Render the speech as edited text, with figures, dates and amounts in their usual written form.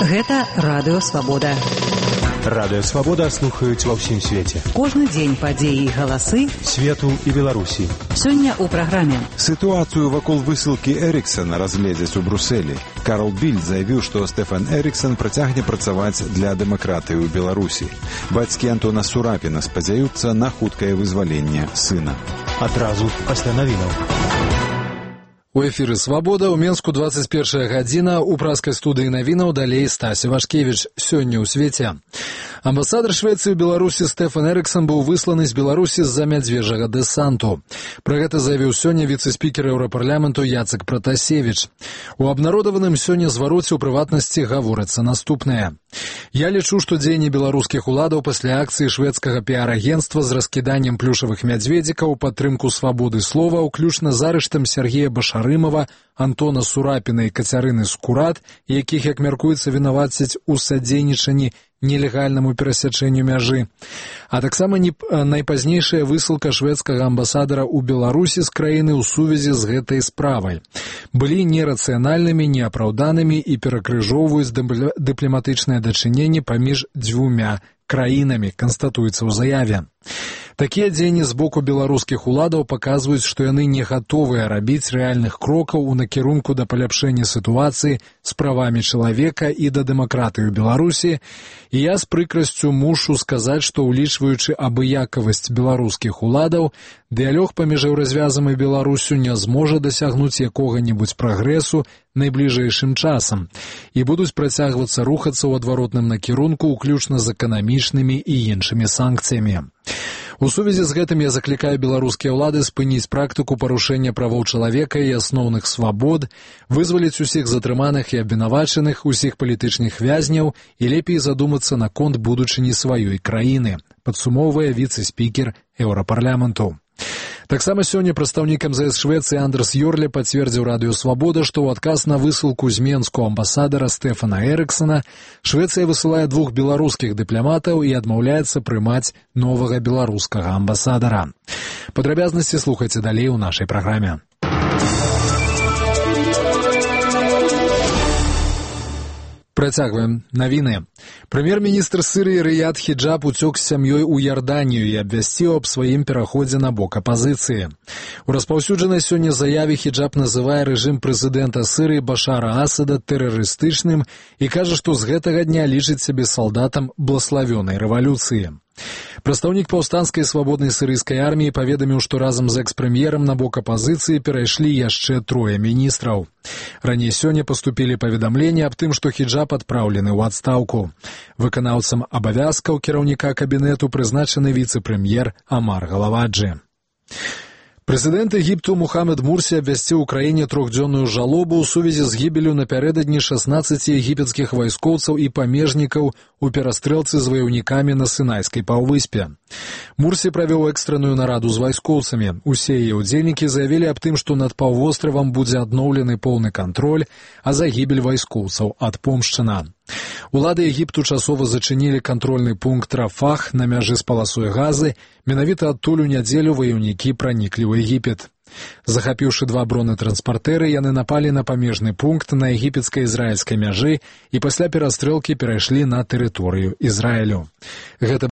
Гэта Радыё Свабода. Радыё Свабода слухаюць ва ўсім свеце. Кожны дзень падзеі і галасы свету і Беларусі. Сёння ў праграме. Сітуацыю вакол высылкі Эріксана разгледзяць у Брюсселі. Карл Більд заявіў, што Стэфан Эріксан працягне працаваць для дэмакратыі ў Беларусі. Бацькі Антона Сурапіна спадзяюцца на хуткае вызваленне сына. Адразу пасля навінаў. У эфіры «Свабода» ў Менску 21 гадзіна, у праскай студыі навінаў далей Стася Вашкевіч. Сёння ў свеце. Амбасадар Швецыі ў Беларусі Стэфан Эріксан быў высланы з Беларусі з-за мядзвежага дэсанту. Пра гэта заявіў сёння віцэ-спікер Еўрапарламенту Яцек Пратасевіч. У абнародаваным сёння звароце ў прыватнасці гаворыцца наступнае. Я лічу, што дзеянні беларускіх уладаў пасля акцыі шведскага піар-агенцтва з раскіданнем плюшавых мядзведзікаў у падтрымку свабоды слова, уключна з арыштам Сергея Башарымова, Антона Сурапіна і Кацярыны Скурат, якіх, як мяркуецца, вінавацяць у садзейнічанні нелегальнаму перасячэнню мяжы. А таксама найпазнейшая высылка шведскага амбасадара ў Беларусі з краіны ў сувязі з гэтай справай былі нерацыянальнымі, неапраўданымі і перакрыжоўваюць дыпламатычныя дачыненні паміж дзвюмя краінамі, канстатуецца ў заяве. Такія дзеянні з боку беларускіх уладаў паказваюць, што яны не гатовыя рабіць рэальных крокаў у накірунку да паляпшэння сітуацыі з правамі чалавека і да дэмакратыі ў Беларусі, і я з прыкрасцю мушу сказаць, што улічваючы абыякавасць беларускіх уладаў, дыялог паміж Еўразвязам і Беларусю не зможа дасягнуць якога-небудзь прагрэсу найбліжэйшым часам і будуць працягвацца рухацца ў адваротным накірунку, уключна з эканамічнымі і іншымі санкцыямі. У сувязі з гэтым я заклікаю беларускія ўлады спыніць практыку парушэння правоў чалавека і асноўных свабод, вызваліць усіх затрыманых і абвінавачаных, усіх палітычных вязняў і лепей задумацца наконт будучыні сваёй краіны, падсумоўвае віцэ-спікер Еўрапарламенту. Таксама сёння прадстаўнік МЗС Швецыі Андерс Йорле пацвердзіў Радыё Свабода, што ў адказ на высылку з Менску амбасадара Стэфана Эріксана Швецыя высылае 2 беларускіх дыпламатаў і адмаўляецца прымаць новага беларускага амбасадара. Падрабязнасці слухайце далей у нашай праграме. Працягваем навіны. Прэм'ер-міністр Сірыі Рыяд Хіджаб уцёк з сям'ёй у Ярданію і абвясціў аб сваім пераходзе на бок апазіцыі. У распаўсюджанай сёння заяве Хіджаб называе рэжым прэзідэнта Сірыі Башара Асада тэрарыстычным і кажа, што з гэтага дня лічыць сябе салдатам блаславёнай рэвалюцыі. Прадстаўнік паўстанцкай свабоднай сірыйскай арміі паведаміў, што разам з экс-прэм'ерам на бок апазіцыі перайшлі яшчэ 3 міністраў. Раней сёння паступілі паведамленні аб тым, што Хіджаб адпраўлены ў адстаўку. Выканаўцам абавязкаў кіраўніка кабінету прызначаны віцэ-прэм'ер Амар Галагаджы. Прэзідэнт Егіпту Мухаммед Мурсі абвясціў у краіне 3-дзённую жалобу ў сувязі з гібеллю напярэдадні 16 егіпецкіх вайскоўцаў і памежнікаў у перастрэлцы з ваяўнікамі на Сінайскай паўвыспе. Мурсі правёў экстранную нараду з вайскоўцамі. Усе яе ўдзельнікі заявілі аб тым, што над паўвостравам будзе адноўлены поўны кантроль, а загібель вайскоўцаў адпомшчана. Улады Егіпту часова зачынілі кантрольны пункт Рафах на мяжы з паласой Газы, менавіта адтуль у нядзелю ваяўнікі праніклі ў Егіпет. Захапіўшы 2 бронетранспартэры, яны напалі на памежны пункт на егіпецка-ізраільскай мяжы і пасля перастрэлкі перайшлі на тэрыторыю Ізраілю. Гэта